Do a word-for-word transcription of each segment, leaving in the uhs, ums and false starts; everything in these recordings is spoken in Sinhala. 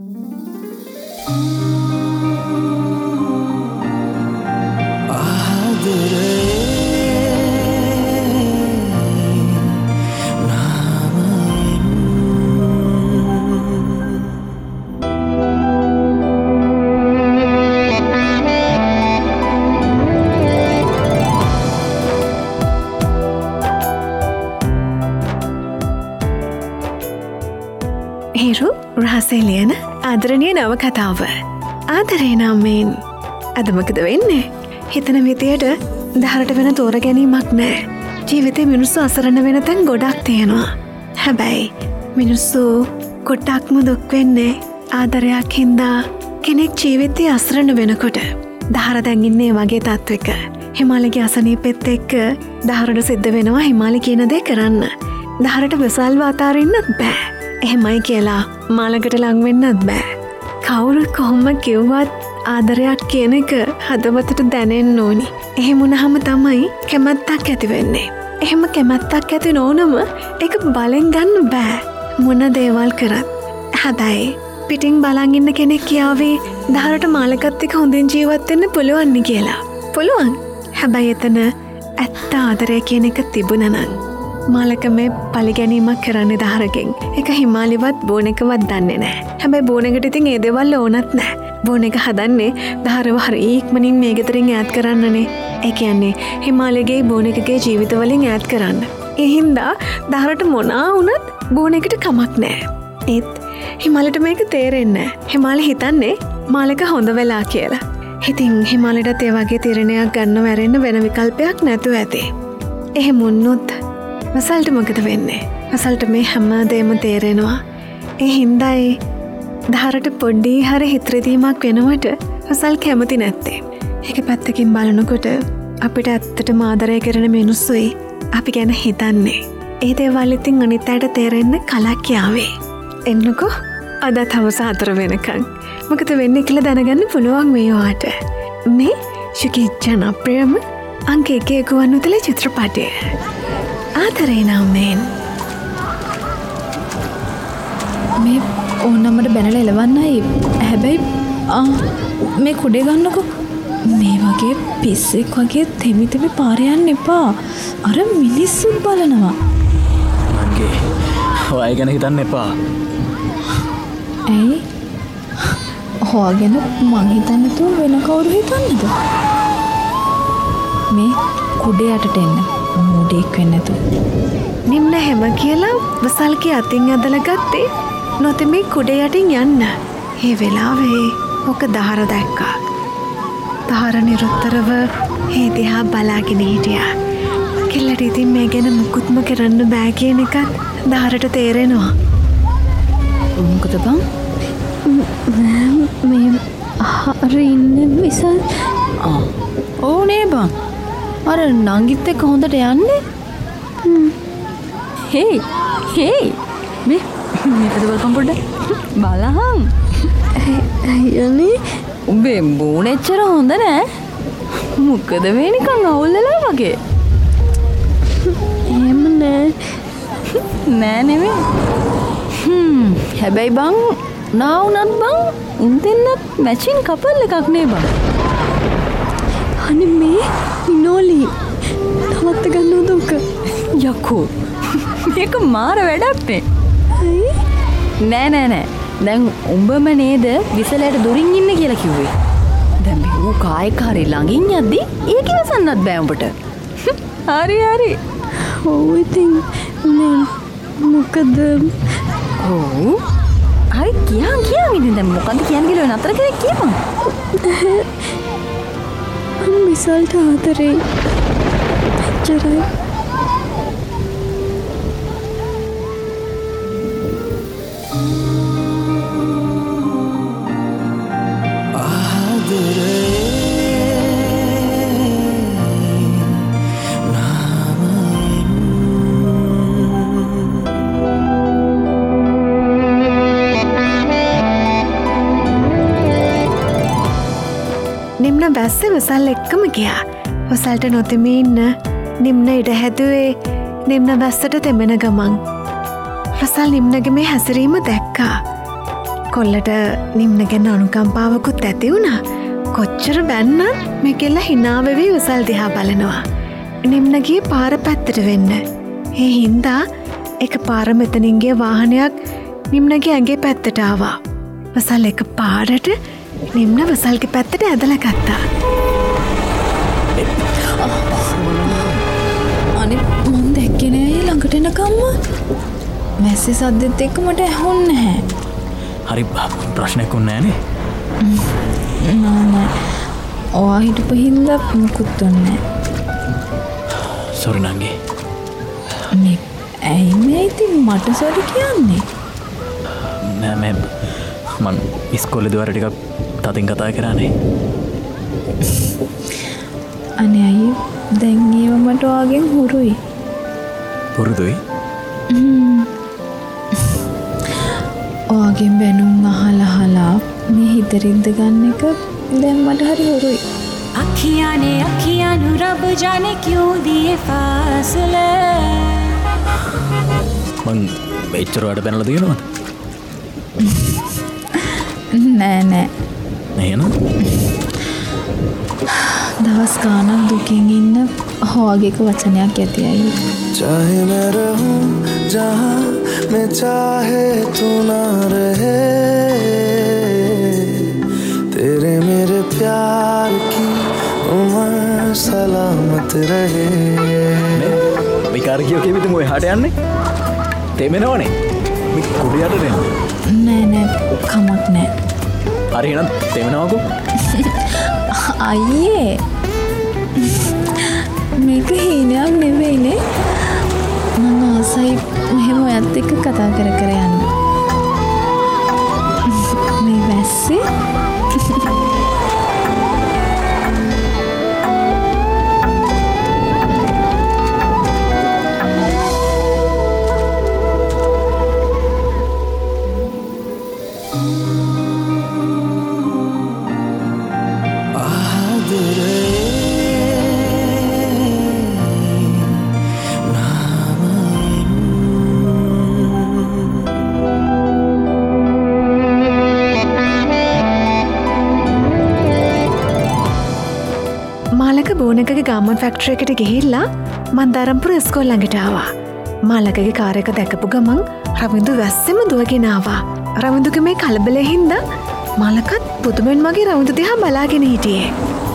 රහසෙලියන ආදරණීය නවකතාව. ආදරේ නම්මෙන් අද මොකද වෙන්නේ? හිතන විදියට දහරට වෙන තෝර ගැනීමක් නෑ. ජීවිතේ මිනිස්සු අසරණ වෙන තැන් ගොඩක් තියෙනවා. හැබැයි මිනිස්සු කොටක්ම දුක් වෙන්නේ ආදරයක් හින්දා. කෙනෙක් ජීවිතේ අසරණ වෙනකොට දහර දැන් ඉන්නේ වගේ තත්ත්වයක. හිමාලගේ අසනීපෙත් එක්ක දහරට සිද්ධ වෙනවා හිමාලි කියන දේ කරන්න. දහරට විසල්ව අතාරින්නත් බෑ. එහෙමයි කියලා මාළකට ලංවෙන්නත් බෑ. කවුරු කොහොම කිව්වත් ආදරයක් කියන එක හදවතට දැනෙන්න ඕනි. එහෙම වුණාම තමයි කැමැත්තක් ඇති වෙන්නේ. එහෙම කැමැත්තක් ඇති නොවුනම ඒක බලෙන් ගන්න බෑ. මොන දේවල් කරත්. හැබැයි පිටින් බලන් ඉන්න කෙනෙක් කියාවේ දහරට මාළකත් එක්ක හොඳින් ජීවත් වෙන්න පුළුවන් නේ කියලා. පුළුවන්. හැබැයි එතන ඇත්ත ආදරය කියන එක තිබුණා නම් මාළක මේ පලිගැනීමක් කරන්නේ දහරකින්. එක හිමාලිවත් බෝන එකවත් දන්නේ නෑ. හැබැයි බෝන එකට ඉතින් ඒ දේවල් ඕනත් නෑ. බෝන එක හදන්නේ දහරව හරි ඉක්මනින් මේ ගෙදරින් ඈත් කරන්නනේ. ඒ කියන්නේ හිමාලගේ බෝන එකගේ ජීවිත වලින් ඈත් කරන්න. ඒ හින්දා දහරට මොනවා වුණත් බෝන එකට කමක් නෑ. ඒත් හිමාලට මේක තේරෙන්නේ නෑ. හිමාල හිතන්නේ මාළක හොඳ වෙලා කියලා. ඉතින් හිමාලටත් ඒ වගේ තීරණයක් ගන්න වැරෙන්න වෙන විකල්පයක් නැතුව ඇති. එහෙම වුණොත් වසල්ට මොකද වෙන්නේ? වසල්ට මේ හැම දේම තේරෙනවා. ඒ හින්දායි දහරට පොඩ්ඩි හරි හිතරිදීමක් වෙනවට වසල් කැමති නැත්තේ. ඒක පැත්තකින් බලනකොට අපිට ඇත්තටම ආදරය කරන මිනිස්සුයි අපි ගැන හිතන්නේ. ඒ දේවල් ඉතින් අනිත් අයට තේරෙන්න කලක් යාවේ. එන්නකෝ අදත් හවස හතර වෙනකන්. මොකද වෙන්නේ කියලා දැනගන්න පුළුවන් මේ වාට. මේ ශුකි ජනප්‍රියම අංක එකේ ගුවන්විදුලි චිත්‍රපටය. ආදරේ නම්මෙන්. මේ ඕනම්මට බැනල එලවන්නයි. හැබැයි මේ කුඩේ ගන්නකො. මේ වගේ පිස්සෙක් වගේ තෙමි තෙමි පාරයන්න එපා. අර මිනිස්සුත් බලනවා. මගේ ඔය ගැන හිතන්න එපා. ඇයි? හොයා ගැන මං හිතන්න තු වෙන කවුරු හිතන්නද? මේ කුඩේ යටට එන්න. මූඩෙක් වෙන්න ඇතු. නිම්න හැම කියලා වසල්ගේ අතින් ඇදල ගත්තේ නොතෙමේ කුඩේ යටින් යන්න. ඒ වෙලාවේ ඕක දහර දැක්කා. දහර නිරුත්තරව ඒ දිහා බලාගෙන හිටියා. කෙල්ලට ඉතින් මේ ගැන මුකුත්ම කරන්න බෑ කියන එකත් දහරට තේරෙනවා. මොකද බං? මේ හරි ඉන්න විසල්. ඕනේ බං. අර නංගිත් එක්ක හොඳට යන්නේ. හේ හේ මේ මේකද බලපන් පොඩ්ඩක් බලහන්. අයියනේ උඹේ බෝන එච්චර හොඳ නෑ. මොකද මේ නිකන් අවුල් වෙලා වගේ. එහෙම නෑ. නෑ නෙමෙයි. හ්ම් හැබැයි බං නා උනත් බං උන් දෙන්නත් මැචින් කපල් එකක් නේ බං. අනේ මේ නෝලි නවත්ත ගන්නවද උක? යකෝ මේක මාර වැඩක් නේ. ඇයි? නෑ නෑ නෑ. දැන් උඹම නේද විසලයට දුරින් ඉන්න කියලා කිව්වේ. දැන් මේ ඌ කායක හරි ළඟින් යද්දි ඒක ඉවසන්නත් බෑ උඹට. හරි හරි. ඔව් ඉතින් මේ මොකද? ඔව්. හරි කියන් කියන් ඉතින් දැන් මොකද්ද කියන්න කියලා නතර කරේ කියපන්. මම විසල්ට ආදරේ. එච්චරයි. නිම්න බැස්සේ වසල් එක්කම ගියා. වසල්ට නොතෙමී ඉන්න නිම්න ඉඩ හැදුවේ නිම්න බැස්සට තෙමෙන ගමන්. වසල් නිම්නගේ මේ හැසිරීම දැක්කා. කොල්ලට නිම්න ගැන අනුකම්පාවකුත් ඇති වුණා. කොච්චර බැන්න මේ කෙල්ල හිනාවෙවී වසල් දිහා බලනවා. නිම්නගේ පාර පැත්තට වෙන්න. ඒ හින්දා එක පාර මෙතනින්ගේ වාහනයක් නිම්නගේ ඇගේ පැත්තට ආවා. වසල් එක පාරට නිම්න වසල්ගේ පැත්තට ඇදල ගත්තා. අනි මන් දැක්කෙනෑ ළඟට එනකම්ම මැස්සි සද්දෙත් එක්ක මට ඇහුන්න හැ. හරි ප්‍රශ්නයක් උන්නෑනේ. නෑ ඔයා හිටපු හින්ද මුකුත් ඔන්නේ. සොරි නංගි. මේ ඇයි මේ ඉතින් මට සොරි කියන්නේ? නෑ මේ මං ඉස්කෝලේදී වර ටිකක් තදින් කතා කරානේ. අනේ අයි දැන් ඒව මට ඔයාගෙන් හුරුයි. පුරුදුයි? ඔයාගෙන් බැනුම් අහලා අහලා මේ හිත රිද්ද ගන්න එක දැන් මට හරි හුරුයි. अखियाँ ने अखियाँ नु रब जाने क्यों दिए फासले. මං මෙච්චර වැඩ බැනලා තියෙනවද? නෑ නෑ. එහෙනම් දවස් ගානක් දුකින් ඉන්න ඔයාගේක වචනයක් ඇතියි. चाहे मैं रहूं जहां मैं चाहे तू ना रहे तेरे मेरे प्यार की उम्र सलामत रहे. විකාර කියෝ කෙවිද මොයි හට යන්නේ? තෙමෙනවනේ. මේ කුඩියට දෙන්න. නෑ නෑ කමක් නෑ. හරි එහෙනම් තෙමෙනවකෝ. අයියේ මේක හීනයක් නෙවෙයිනේ. මම ආසයි මෙහෙම ඔයත් එක්ක කතා කර කර යන්න. මේ වැස්සේ බෝනකගේ ගාමන් ෆැක්ටර් එකට ගිහිල්ලා මන්දාරම්පුර ඉස්කෝල ළඟට ආවා. මාලකගේ කාර් එක දැකපු ගමන් රවින්දු වැස්සෙම දුවගෙන ආවා. රවින්දුගේ මේ කලබලෙ හින්දා මාලකත් පුදුමෙන් මගේ රවින්දු දිහා බලාගෙන හිටියේ.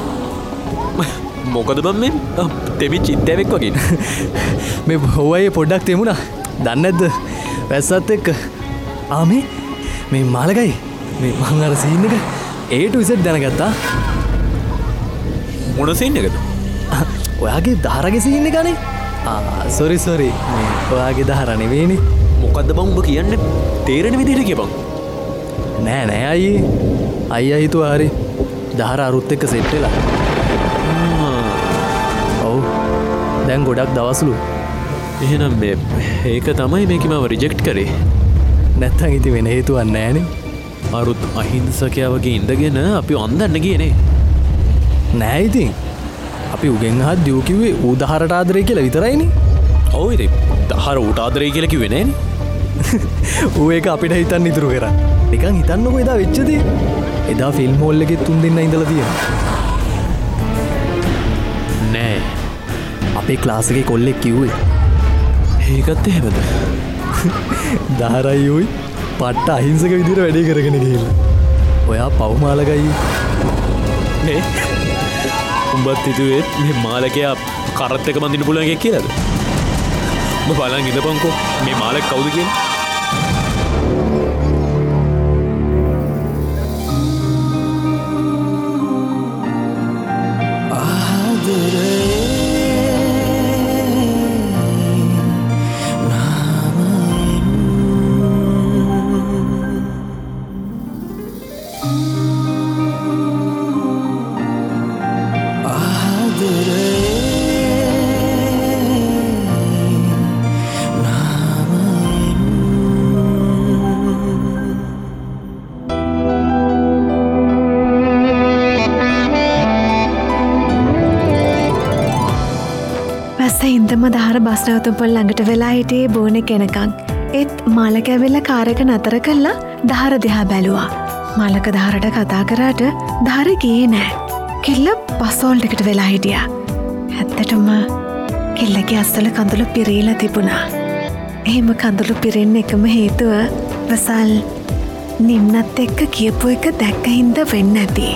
මොකද බම් මේ තෙමි චිත්තෑවෙක් වගේ. මේ හොවයේ පොඩ්ඩක් තෙමුණා. දන්නේ නැද්ද? වැස්සත් එක්ක. ආ මේ මේ මාලකයි මේ මං අර සීන් එක A to Z දැනගත්තා. මොන සීන් එකද? ඔයාගේ දහරගේ සීන් එකනේ. ආ සෝරි සෝරි. ඔයාගේ දහර නෙවෙයිනේ. මොකද්ද බං උඹ කියන්නේ? තේරෙන විදිහට කියපන්. නෑ නෑ අයියේ. අයියා හිතුවා හරි. දහර අරුත් එක්ක සෙට් වෙලා. ඔව්. දැන් ගොඩක් දවස්ලු. එහෙනම් මේ ඒක තමයි මේක මම රිජෙක්ට් කරේ. නැත්තම් ඉතින් වෙන හේතුවක් නෑනේ. අරුත් අහිංසකයා වගේ ඉඳගෙන අපි අන්දන්න ගියනේ. නෑ ඉතින් අපි උගෙන් අහත් දියු කිව්වේ ඌ දහරට ආදරේ කියලා විතරයිනේ. ඔව් ඉතින් දහර ඌට ආදරේ කියලා කිව්වේ නෑනේ. ඌ ඒක අපිට හිතන්න ඉතුරු කරා. නිකන් හිතන්නකෝ එදා වෙච්ච දේ. එදා ෆිල්ම් හෝල් එකේ තුන් දෙනා ඉඳලා තියෙනවා. නෑ. අපේ ක්ලාස් එකේ කොල්ලෙක් කිව්වේ. ඒකත් එහෙමද? දහරයි ඌයි පට්ට අහිංසක විදිහට වැඩේ කරගෙන ගිහිල්ලා. ඔයා පව්මාලකයි නේ. උඹත් හිතුවේත් මේ මාලකයා කරත් එක බඳින්න පුළුවන් එකක් කියලාද? උඹ බලන් ඉඳපන්කෝ මේ මාලක කවුද කියලා. ඉන්දම දහර බස් නැවතුම්පොල් ළඟට වෙලා හිටියේ බෝනෙ කෙනකං. ඒත් මාලක ඇවිල්ලා කාර් එක නතර කළා දහර දිහා බැලුවා. මාලක දහරට කතා කරාට දහර ගියේ නෑ. කෙල්ල බස්වෝල්ට් එකට වෙලා හිටියා. ඇත්තටම කෙල්ලගේ අස්සල කඳුළු පිරීලා තිබුණා. එහෙම කඳුළු පිරෙන්න එකම හේතුව වසල් නිම්නත් එක්ක කියපු එක දැක්ක හින්දා වෙන්න ඇති.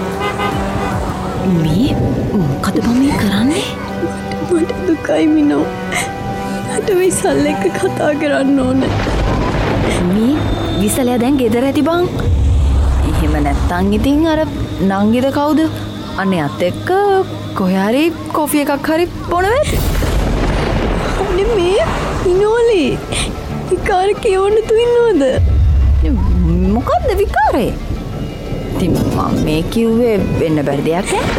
මේ මොකද බං මේ කරන්නේ? මට දුකයි මිනෝ. අද විසල් එක්ක කතා කරන්න ඕනේ. මේ විසලයා දැන් ගෙදර ඇති බං. එහෙම නැත්තම් ඉතින් අර නංගිද කවුද? අනේ අත් එක්ක කොහේ හරි කොෆි එකක් හරි බොන වෙයි. අනේ මේ මිනෝලි විකාර කියවන්න තු ඉන්නවද? මොකද්ද විකාරේ? ඉතින් මම මේ කිව්වේ වෙන්න බැරි දෙයක් ඈ.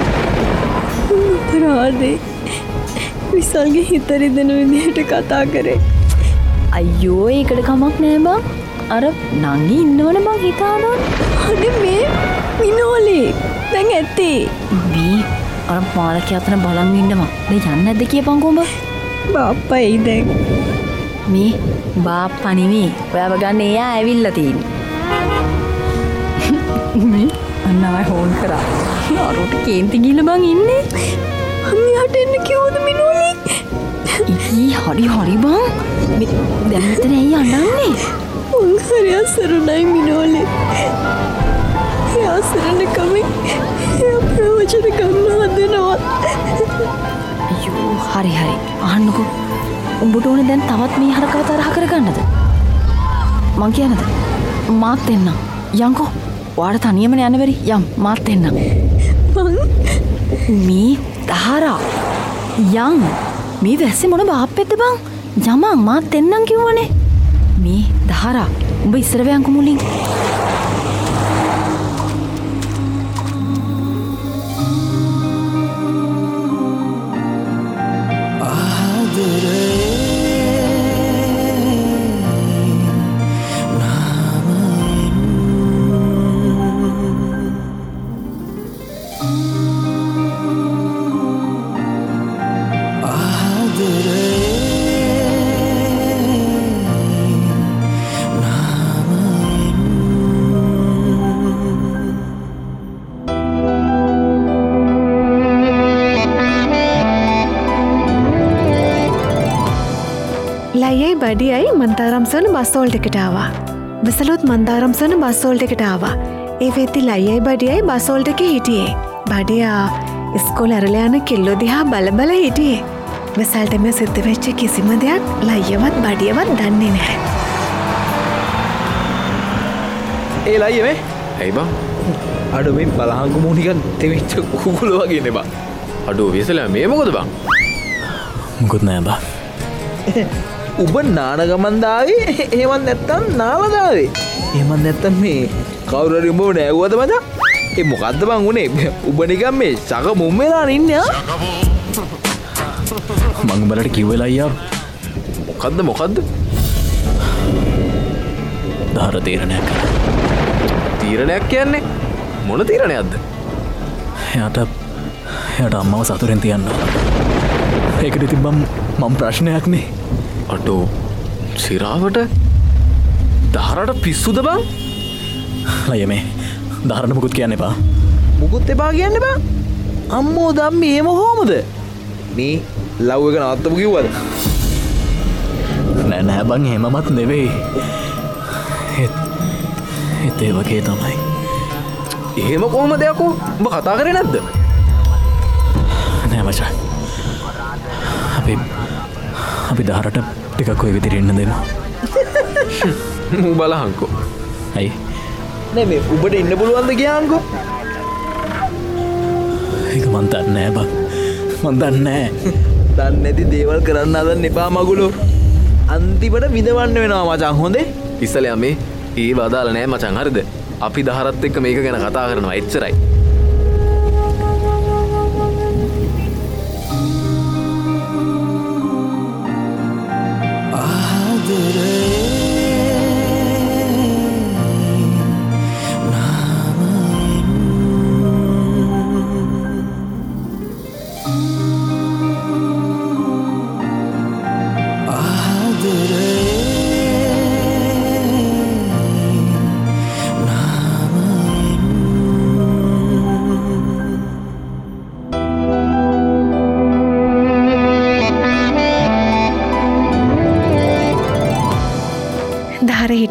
අපරාධේ. විසල්ගේ හිත රිදෙන විදිහට කතා කරේ. අයියෝ ඒකට කමක් නෑ බං. අර නංගි ඉන්නවනේ බං හිතානවා. අනේ මේ මිනෝලි දැන් ඇත්තේ. මේ අර මාලකයා අතන බලන් ඉන්නවා. දැන් යන්නේ නැද්ද කියපන්කෝ උඹ? බාප්පා එයි දැන්. මේ බාප්පා නෙමෙයි. ඔයාව ගන්න එයා ඇවිල්ලා තියෙන්නේ. මේ අන්නවයි හොන් කරා. අරෝට කේන්ති ගිහලා බං ඉන්නේ. මම යට එන්න කිව්වද මිනෝලි? ඉහි හරි හරි බං. මේ දැන් මෙතන ඇයි අඬන්නේ? මං හරි අසරණයි මිනෝලි. ඒ අසරණ කමින් ඒ ප්‍රවචන ගන්න හදනවා. අයියෝ හරි හරි අහන්නකෝ. උඹට ඕනේ දැන් තවත් මේ හරකව තරහ කරගන්නද? මං කියනද? මාත් එන්න. යන්කෝ. ඔයාට තනියම යන්න බැරි. යම් මාත් එන්න. මං මේ දහරා යම් මේ වැස්සේ මොන බාප්පෙද්ද බං? යමං මාත් එන්නම් කිව්වනේ. මේ දහරා උඹ ඉස්සර වෙයන්කෝ මුලින්. ලයයි බඩියයි මන්තාරම්සන බස්වෝල්ට් එකට ආවා. විසලොත් මන්දාරම්සන බස්වෝල්ට් එකට ආවා. ඒ වෙද්දි ලයයි බඩියයි බස්වෝල්ට් එකේ හිටියේ. බඩියා ඉස්කෝලේ ඇරලා යන කෙල්ලෝ දිහා බල බල හිටියේ. විසල්ට මේ සිද්ධ වෙච්ච කිසිම දෙයක් ලයවත් බඩියවත් දන්නේ නැහැ. ඒ ලයිය මේ ඇයි බං? අඩු මේ බලහංගු මූනිකන් තෙවිච්ච කුකුල වගේ නේ බං. අඩෝ විසලයා මේ මොකද බං? මුකුත් නෑ බං. උඹ නාන ගමන් දාවේ එහෙමත් නැත්තම් නාලා දාවේ. එහෙමත් නැත්තම් මේ කවුරු හරි උඹව නෑවුවද මචං? ඒ මොකද්ද බං උනේ? උඹ නිකන් මේ සක මුම් වෙලා ඉන්නේ ආ. මං උඹලට කිව්වෙලා අයියා. මොකද්ද මොකද්ද? දහර තීරණයක් කරා. තීරණයක් කියන්නේ මොන තීරණයක්ද? එයාට එයාට අම්මව සතුරෙන් තියන්න. ඒකට තිබ්බම් මම ප්‍රශ්නයක් නේ. අඩෝ සිරාවට දහරට පිස්සුද බං? අයියා මේ දහරට මුකුත් කියන්න එපා. මුකුත් එපා කියන්න බං. අම්මෝ දම්මි එහෙම කොහමද? මේ ලව් එක නවත්තමු කිව්වද? නෑ නෑ බං එහෙමමත් නෙවෙයි. ඒත් ඒත් ඒ වගේ තමයි. එහෙම කොහොමද යකෝ? උඹ කතා කරේ නැද්ද? නෑ මචං. අපි අපි දහරට ටිකක් ඔය විදිහට ඉන්න දෙමු. මූ බලහන්කෝ. ඇයි? නෑ මේ උඹට ඉන්න පුළුවන්ද කියහන්කෝ? ඒක මන් දන්නේ නෑ බං. මන් දන්නේ නෑ. දන්නේ නැති දේවල් කරන්න හදන්න එපා මගුලෝ. අන්තිමට විඳවන්න වෙනවා මචං හොඳේ. ඉස්සලයා මේ ඒ වදාල නෑ මචං හරිද? අපි දහරත් එක්ක මේක ගැන කතා කරනවා එච්චරයි. आदरे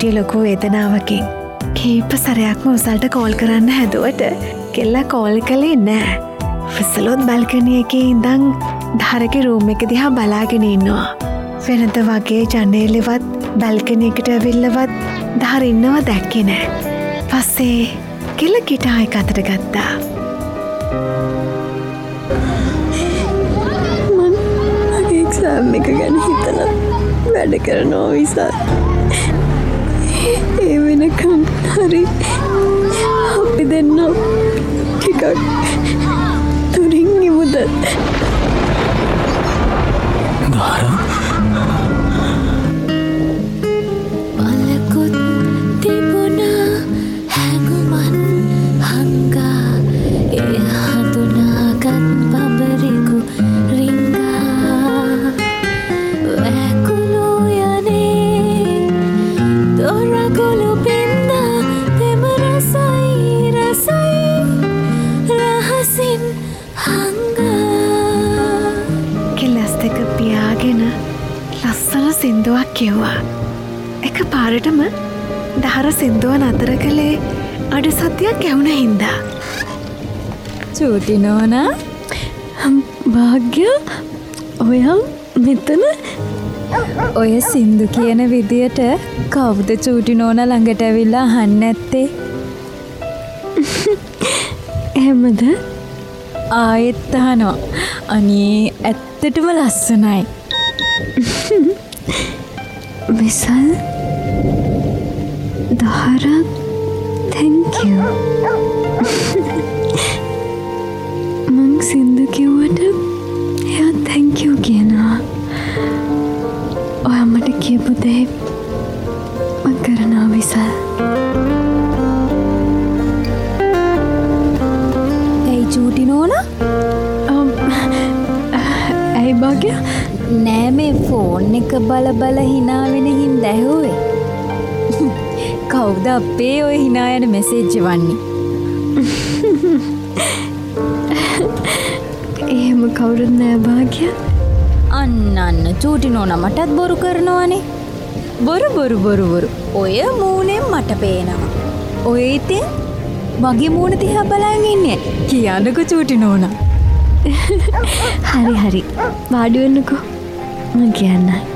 හිටිය ලොකු වේදනාවකින් කීප සරයක්ම උසල්ට කෝල් කරන්න හැදුවට කෙල්ල කෝල් කළේ නෑ. විසලොත් බල්කනිය එක ඉඳං ධාරක රූම් එක දිහා බලාගෙන ඉන්නවා. වෙනද වගේ ජනේලෙවත් බල්කනියකට ඇවිල්ලවත් ධාර ඉන්නව දැක්කේ නෑ. පස්සේ කෙල්ල ගිටාර් එක අතට ගත්තා. මම මගේ එක්සෑම් එක ගැන හිතලා වැඩ කරනවා විසල්. ඒ වෙනකම් හරි අපි දෙන්න ටිකක් තුරින් ඉමුද. ධාරා මලකුත් තිබුණා හැඟුමන් හංගා ඒ හඳුනාගත් බබරෙකු රිංගා වැකුළු යනේ දොරගොළු පින්දා තෙම රසයි රසයි රහසින් හංගා. කෙල්ලස් දෙක පියාගෙන ලස්සන සින්දුවක් කිව්වා. එක පාරටම දහර සින්දුව නතර කළේ අඩු සතියක් ඇවුන හින්දා. චූටි නෝනා භාග්‍ය ඔයා මෙතන ඔය සින්දු කියන විදියට කවුද චූටි නෝනා ළඟට ඇවිල්ලා අහන්න ඇත්තේ? එහෙමද? ආයෙත් අහනවා. අනේ ඇත්තටම ලස්සනයි. විසල් දහරා thank you. මං සින්දු කිව්වට එයා thank you කියනවා. ඔයා මට කියපු දේ මං කරනවා විසල්. ඇයි චූටි නෝනා? ඇයි භාග්‍ය? නෑ මේ ෆෝන් එක බල බල hina වෙන හින්දා ඇහුවේ. කවුද අපේ ඔය hina යන මෙසේජ් වන්නේ? එහෙම කවුරුත් නෑ භාග්‍ය. අන්න අන්න චූටි නෝනා මටත් බොරු කරනවානේ. බොරු බොරු බොරු බොරු. ඔය මූණෙන් මට පේනවා. ඔය ඉතින් මගේ මූණ දිහා බලන් ඉන්නේ. කියන්නකෝ චූටි නෝනා. හරි හරි වාඩි වෙන්නකෝ. මං කියන්නම්.